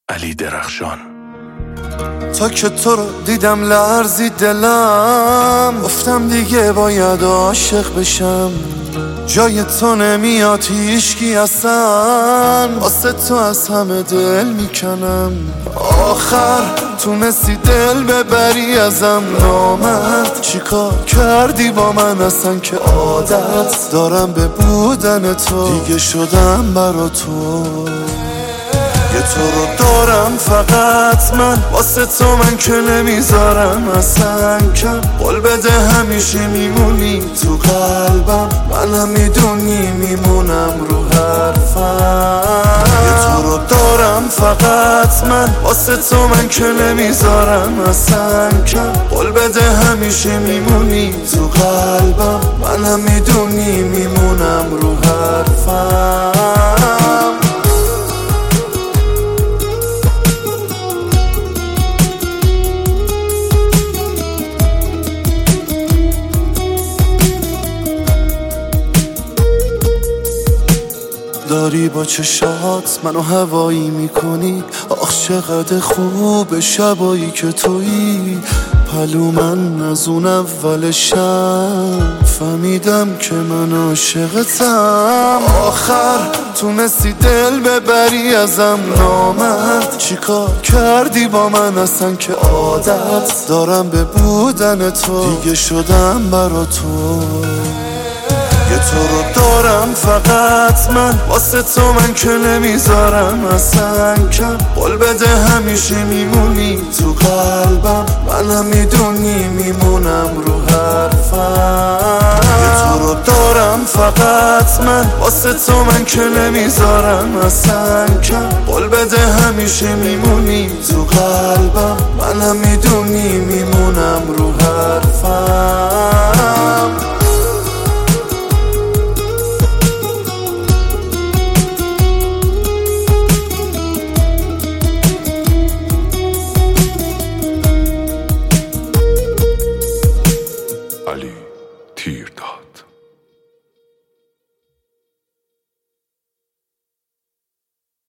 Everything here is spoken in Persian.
علی درخشان. تا که تو رو دیدم لرزید دلم، گفتم دیگه باید عاشق بشم. جای تو نمیاد هیچکی اصلا، واسه تو از همه دل میکنم. آخر تونستی دل ببری ازم، نامرد چیکار کردی با من اصلا که عادت دارم به بودن تو. دیگه شدم برا تو، یه تو رو دارم فقط من، واسه تو من که نمیذارم اصلا کم. قول بده همیشه میمونی تو قلبم، منم میدونی میمونم رو حرفم. یه تو رو دارم فقط من، واسه تو من که نمیذارم اصلا کم. قول بده همیشه میمونی تو قلبم، منم میدونی میمونم رو حرفم. داری با چشات منو هوایی میکنی، آخ چقدر خوب شبایی که تویی. پلو من از اون اول شب فهمیدم که من عاشقتم. آخر تونستی دل ببری ازم، نامرد چیکار کردی با من اصلا که عادت دارم به بودن تو. دیگه شدم برا تو، یه تو رو دارم فقط من، واسه تو من که نمیذارم اصلا کم. قول بده همیشه میمونی تو قلبم، منم میدونی میمونم رو حرفم. یه تو رو دارم فقط من، واسه تو من که نمیذارم اصلا کم. قول بده همیشه میمونی تو قلبم، منم میدونی میمونم رو حرفم. علی تیر داد.